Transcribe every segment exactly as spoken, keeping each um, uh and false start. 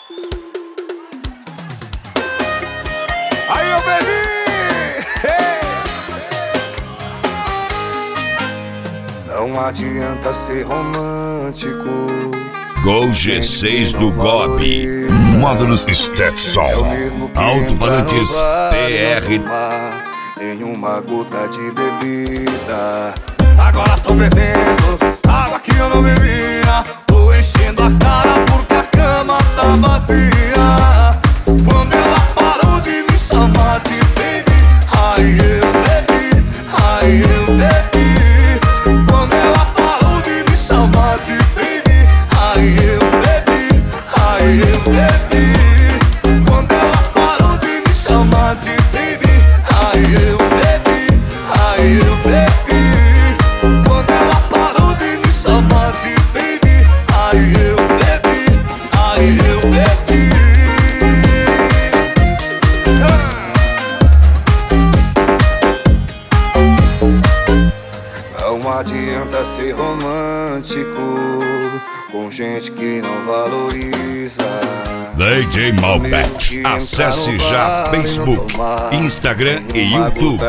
Aí eu bebi! Hey! Não adianta ser romântico. Gol G seis do Gobi. Módulos Stetson. Alto-falantes T R. Em uma gota de bebida. Agora tô bebendo água que eu não bebia. Tô enchendo a cara porque a cama tá vazia. Quando ela parou de me chamar de baby, aí eu bebi, aí eu bebi. Quando ela parou de me chamar de baby, aí eu bebi, aí eu bebi. Quando ela parou de me chamar de baby, aí eu bebi, aí eu bebi. Quando ela parou de me chamar de baby, aí eu bebi, aí eu bebi. Não adianta ser romântico com gente que não valoriza. D J Malbec. Acesse já Facebook, Instagram e YouTube.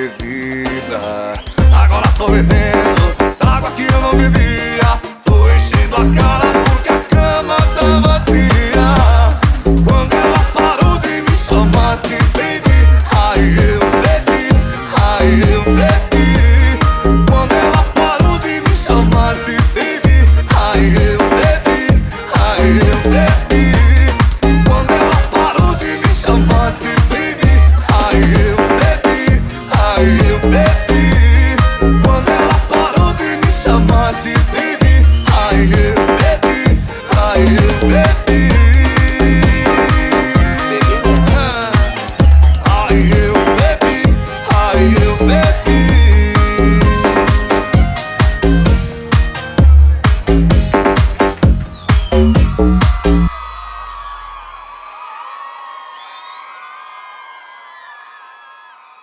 Agora tô bebendo água que eu não bebia. Tô enchendo a cara porque a cama tá vazia. Quando ela parou de me chamar de baby, aí eu bebi, aí eu bebi. Quando ela parou de me chamar de baby, aí eu bebi, aí eu bebi. Quando ela parou de me chamar de baby, aí eu bebi, aí eu bebi. Quando ela parou de me chamar de baby, aí eu bebi, aí eu bebi.